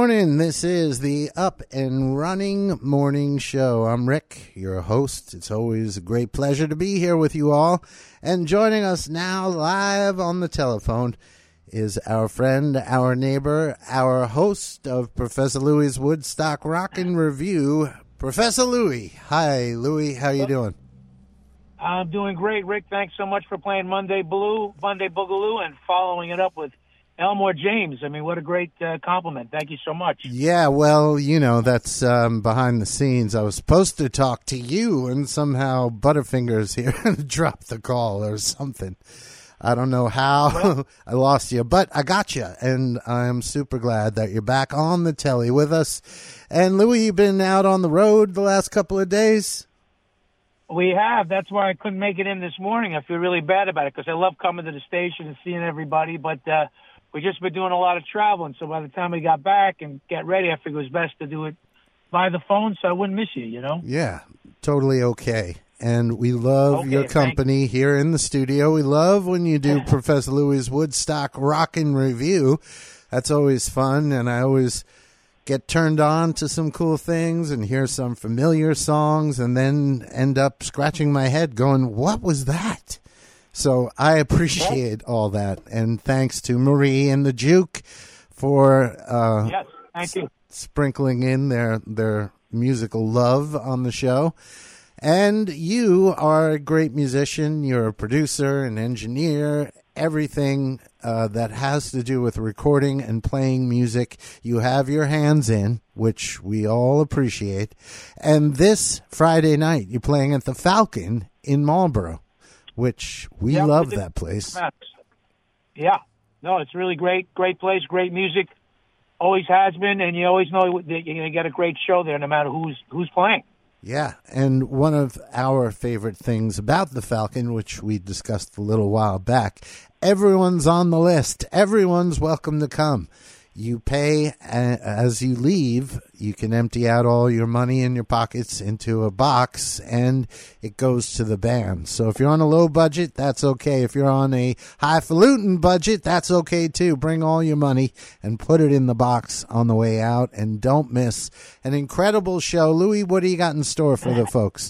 morning. This is the Up and Running Morning Show. I'm Rick, your host. It's always a great pleasure to be here with you all. And joining us now live on the telephone is our friend, our neighbor, our host of Professor Louie's Woodstock Rockin' Review, Professor Louie. Hi, Louie. How you doing? I'm doing great, Rick. Thanks so much for playing Monday Boogaloo, and following it up with Elmore James. I mean, what a great compliment. Thank you so much. Yeah, well, you know, that's behind the scenes. I was supposed to talk to you, and somehow Butterfingers here dropped the call or something. I don't know how I lost you, but I got you, and I'm super glad that you're back on the telly with us. And, Louie, you've been out on the road the last couple of days? We have. That's why I couldn't make it in this morning. I feel really bad about it because I love coming to the station and seeing everybody, but we've just been doing a lot of traveling, so by the time we got back and get ready, I figured it was best to do it by the phone so I wouldn't miss you, you know? Yeah, totally okay. And we love your company here in the studio. We love when you do Professor Louie's Woodstock Rockin' Review. That's always fun, and I always get turned on to some cool things and hear some familiar songs and then end up scratching my head going, what was that? So I appreciate all that. And thanks to Marie and the Juke for thank you. Sprinkling in their musical love on the show. And you are a great musician. You're a producer, an engineer, everything that has to do with recording and playing music. You have your hands in, which we all appreciate. And this Friday night, you're playing at the Falcon in Marlboro, which we love that place. Yeah. No, it's really great place, great music. Always has been, and you always know that you're going to get a great show there no matter who's playing. Yeah, and one of our favorite things about the Falcon, which we discussed a little while back, everyone's on the list. Everyone's welcome to come. You pay as you leave. You can empty out all your money in your pockets into a box, and it goes to the band. So if you're on a low budget, that's okay. If you're on a highfalutin budget, that's okay too. Bring all your money and put it in the box on the way out, and don't miss an incredible show. Louie, what do you got in store for the folks?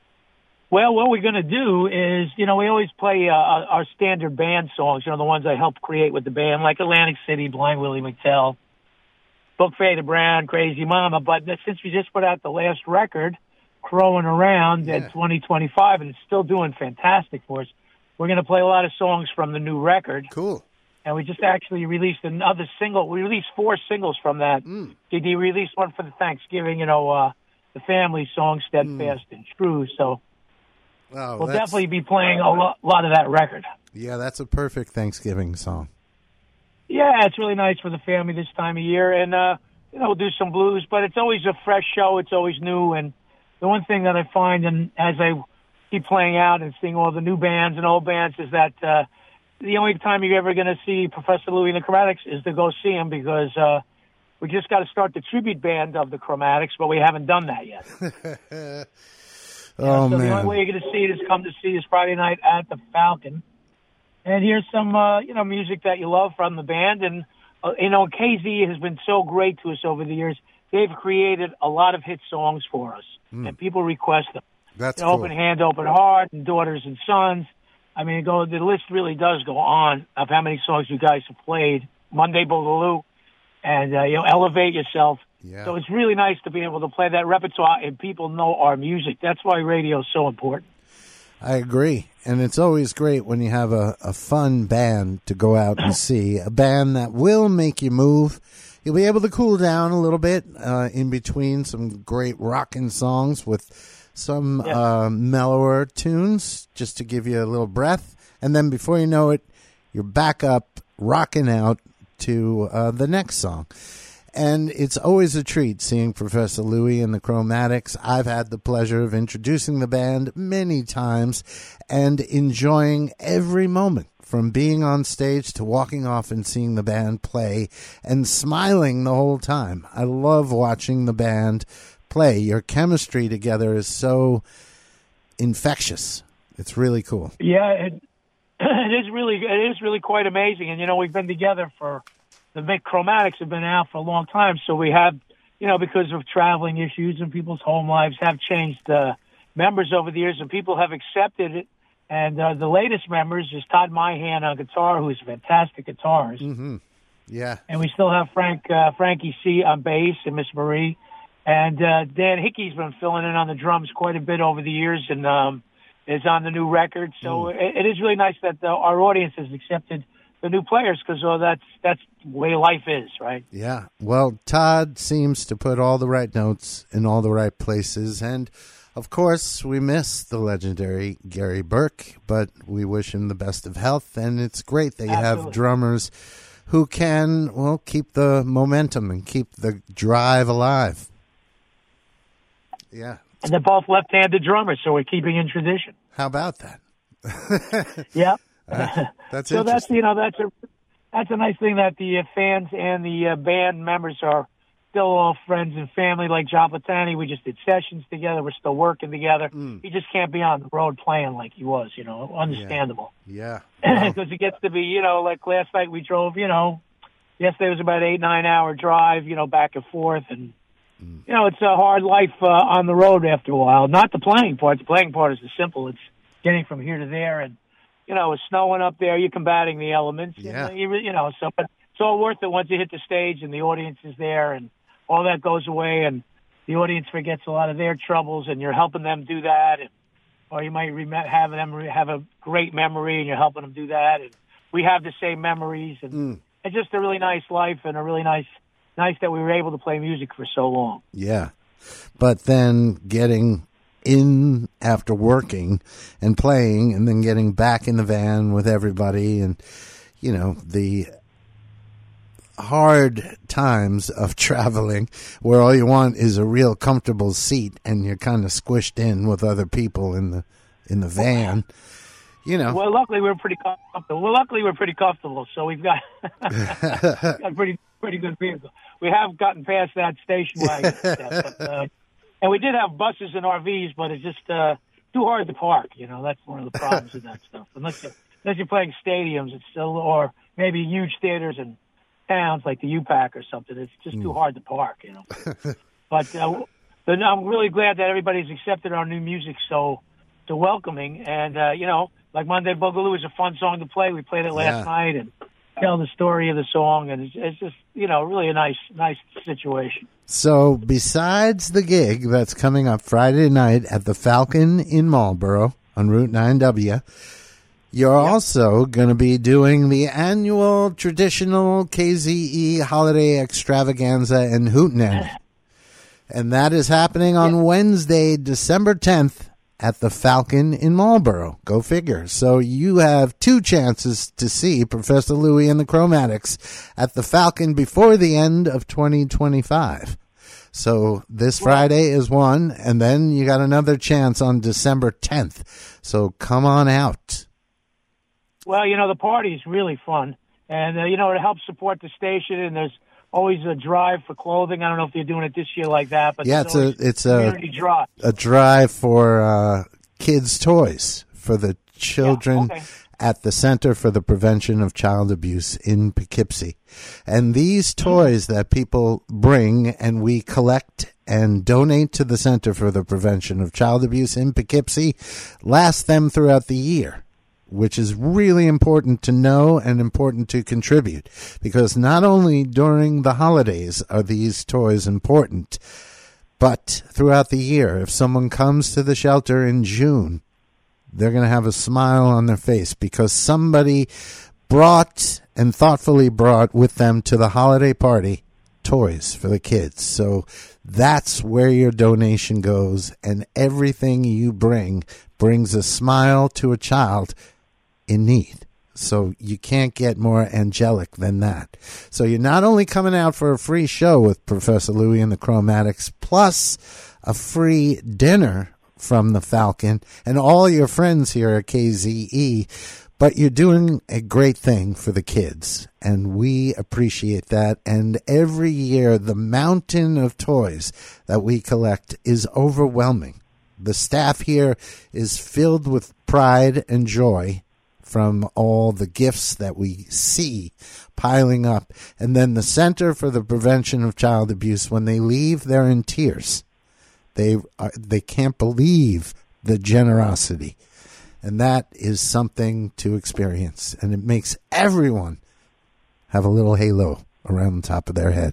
Well, what we're going to do is, you know, we always play our standard band songs, you know, the ones I helped create with the band, like Atlantic City, Blind Willie McTell, Book Fade Brown, Crazy Mama. But since we just put out the last record, Crowing Around, at 2025, and it's still doing fantastic for us, we're going to play a lot of songs from the new record. Cool. And we just actually released another single. We released 4 singles from that. We released one for the Thanksgiving, you know, the family song, Steadfast and True. So we'll definitely be playing a lot of that record. Yeah, that's a perfect Thanksgiving song. Yeah, it's really nice for the family this time of year. And, you know, we'll do some blues, but it's always a fresh show. It's always new. And the one thing that I find, and as I keep playing out and seeing all the new bands and old bands, is that the only time you're ever going to see Professor Louie and the Chromatics is to go see him, because we just got to start the tribute band of the Chromatics, but we haven't done that yet. So the only way you're going to see it is come to see us Friday night at the Falcon. And here's some, you know, music that you love from the band. And, you know, KZ has been so great to us over the years. They've created a lot of hit songs for us, and people request them. That's cool. Open Hand, Open Heart, and Daughters and Sons. I mean, the list really does go on of how many songs you guys have played. Monday Boogaloo, and, you know, Elevate Yourself. Yeah. So it's really nice to be able to play that repertoire and people know our music. That's why radio is so important. I agree. And it's always great when you have a fun band to go out and see, a band that will make you move. You'll be able to cool down a little bit in between some great rockin' songs with some mellower tunes just to give you a little breath. And then before you know it, you're back up rocking out to the next song. And it's always a treat seeing Professor Louie and the Chromatics. I've had the pleasure of introducing the band many times and enjoying every moment, from being on stage to walking off and seeing the band play and smiling the whole time. I love watching the band play. Your chemistry together is so infectious. It's really cool. Yeah, it is really quite amazing. And, you know, we've been together for the big Chromatics have been out for a long time, so we have, because of traveling issues and people's home lives have changed members over the years, and people have accepted it. And the latest members is Todd Myhan on guitar, who's a fantastic guitarist. Mm-hmm. Yeah. And we still have Frankie C on bass and Miss Marie. And Dan Hickey's been filling in on the drums quite a bit over the years and is on the new record. So it is really nice that our audience has accepted the new players because that's the way life is, right? Yeah. Well, Todd seems to put all the right notes in all the right places. And, of course, we miss the legendary Gary Burke, but we wish him the best of health. And it's great that you have drummers who can, well, keep the momentum and keep the drive alive. Yeah. And they're both left-handed drummers, so we're keeping in tradition. How about that? Yeah. That's so interesting. That's a nice thing that the fans and the band members are still all friends and family. Like John Platani, we just did sessions together. We're still working together. He just can't be on the road playing like he was, understandable. Yeah. Because it gets to be, like last night we drove, yesterday was about 8-9 hour drive, back and forth. And, it's a hard life on the road after a while. Not the playing part. The playing part is the simple. It's getting from here to there. And, it's snowing up there. You're combating the elements. Yeah. And, but it's all worth it once you hit the stage and the audience is there and all that goes away and the audience forgets a lot of their troubles and you're helping them do that. Or you might have them have a great memory and you're helping them do that. And we have the same memories. And it's just a really nice life and a really nice that we were able to play music for so long. Yeah. But then getting in after working and playing and then getting back in the van with everybody and, the hard times of traveling where all you want is a real comfortable seat and you're kind of squished in with other people in the van. Well, luckily we're pretty comfortable. So we've got a pretty good vehicle. We have gotten past that station wagon stuff, but, and we did have buses and RVs, but it's just too hard to park. That's one of the problems with that stuff. Unless you're playing stadiums, it's still, or maybe huge theaters and towns like the UPAC or something. It's just too hard to park. But I'm really glad that everybody's accepted our new music so welcoming. And like Monday Boogaloo is a fun song to play. We played it last night and tell the story of the song, and it's just really a nice situation. So besides the gig that's coming up Friday night at the Falcon in Marlboro on Route 9W, you're also going to be doing the annual traditional KZE holiday extravaganza in Hootenanny. And that is happening on Wednesday, December 10th at the Falcon in Marlboro. Go figure. So you have two chances to see Professor Louie and the Chromatics at the Falcon before the end of 2025. So this Friday is one, and then you got another chance on December 10th. So come on out. Well, the party is really fun. And, it helps support the station, and there's always a drive for clothing. I don't know if you're doing it this year like that, but it's a drive for kids' toys for the children at the Center for the Prevention of Child Abuse in Poughkeepsie. And these toys that people bring and we collect and donate to the Center for the Prevention of Child Abuse in Poughkeepsie last them throughout the year, which is really important to know and important to contribute, because not only during the holidays are these toys important, but throughout the year. If someone comes to the shelter in June, they're going to have a smile on their face because somebody brought and thoughtfully brought with them to the holiday party toys for the kids. So that's where your donation goes, and everything you bring brings a smile to a child in need. So you can't get more angelic than that. So you're not only coming out for a free show with Professor Louie and the Chromatics, plus a free dinner from the Falcon and all your friends here at KZE, but you're doing a great thing for the kids, and we appreciate that. And every year, the mountain of toys that we collect is overwhelming. The staff here is filled with pride and joy from all the gifts that we see piling up. And then the Center for the Prevention of Child Abuse, when they leave, they're in tears. They can't believe the generosity. And that is something to experience. And it makes everyone have a little halo around the top of their head.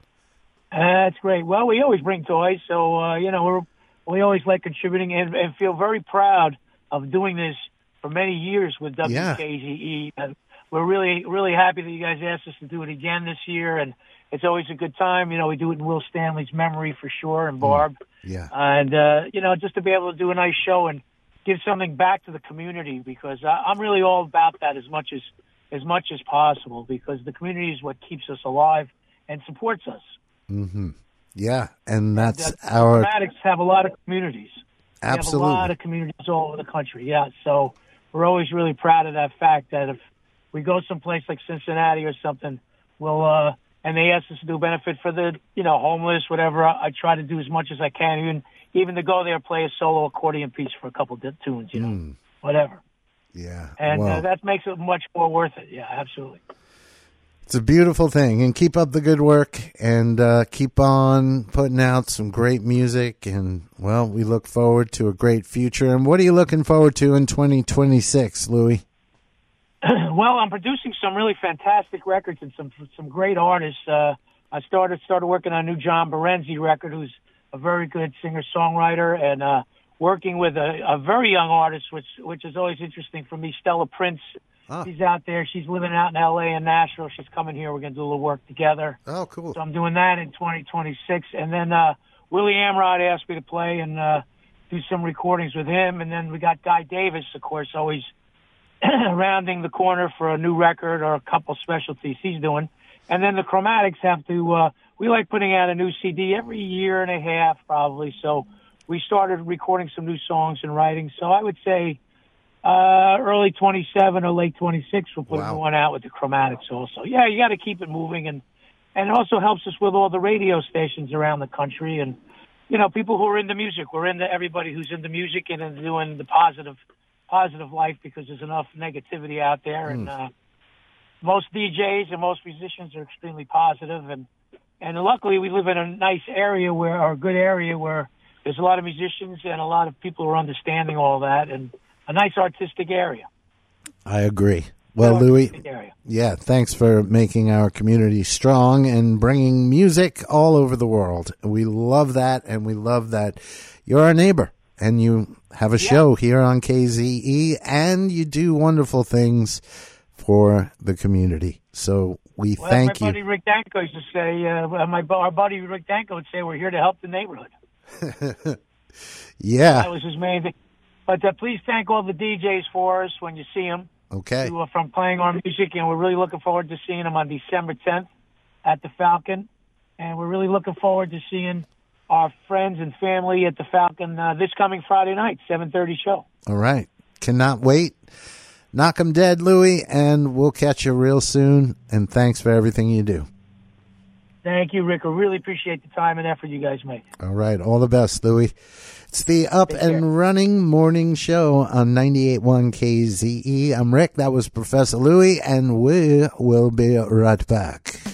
That's great. Well, we always bring toys, so, we always like contributing and feel very proud of doing this for many years with WKZE. And we're really, really happy that you guys asked us to do it again this year, and it's always a good time. We do it in Will Stanley's memory for sure, and Barb. Yeah. And, just to be able to do a nice show and give something back to the community, because I'm really all about that as much as possible, because the community is what keeps us alive and supports us. Mm-hmm. Yeah, and that's our... Chromatics have a lot of communities. Absolutely. We have a lot of communities all over the country, yeah. So we're always really proud of that fact that if we go someplace like Cincinnati or something, we'll... and they ask us to do benefit for the, homeless, whatever. I try to do as much as I can, even to go there and play a solo accordion piece for a couple of tunes, whatever. Yeah. And that makes it much more worth it. Yeah, absolutely. It's a beautiful thing. And keep up the good work and keep on putting out some great music. And, well, we look forward to a great future. And what are you looking forward to in 2026, Louie? Well, I'm producing some really fantastic records and some great artists. I started working on a new John Berenzi record, who's a very good singer-songwriter, and working with a very young artist, which is always interesting for me, Stella Prince. Oh. She's out there. She's living out in L.A. and Nashville. She's coming here. We're going to do a little work together. Oh, cool. So I'm doing that in 2026. And then Willie Amrod asked me to play and do some recordings with him. And then we got Guy Davis, of course, always rounding the corner for a new record or a couple specialties he's doing. And then the Chromatics have to, we like putting out a new CD every year and a half probably. So we started recording some new songs and writing. So I would say early 27 or late 26, we'll put one out with the Chromatics also. Yeah, you got to keep it moving. And it also helps us with all the radio stations around the country. And, people who are into music. We're into everybody who's into music and into doing the positive life, because there's enough negativity out there. And most DJs and most musicians are extremely positive. And luckily we live in a nice area or a good area where there's a lot of musicians and a lot of people who are understanding all that, and a nice artistic area. I agree. Well, Louie, yeah, thanks for making our community strong and bringing music all over the world. We love that, and we love that you're our neighbor, and you have a show here on KZE, and you do wonderful things for the community. So we thank you. My buddy Rick Danko used to say, our buddy Rick Danko would say, we're here to help the neighborhood. Yeah. That was his main thing. But please thank all the DJs for us when you see them. Okay. From playing our music, and we're really looking forward to seeing them on December 10th at the Falcon. And we're really looking forward to seeing our friends and family at the Falcon this coming Friday night, 7:30 show. All right. Cannot wait. Knock 'em dead, Louie, and we'll catch you real soon. And thanks for everything you do. Thank you, Rick. I really appreciate the time and effort you guys make. All right. All the best, Louie. It's the Up and Running Morning Show on 98.1 KZE. I'm Rick. That was Professor Louie, and we will be right back.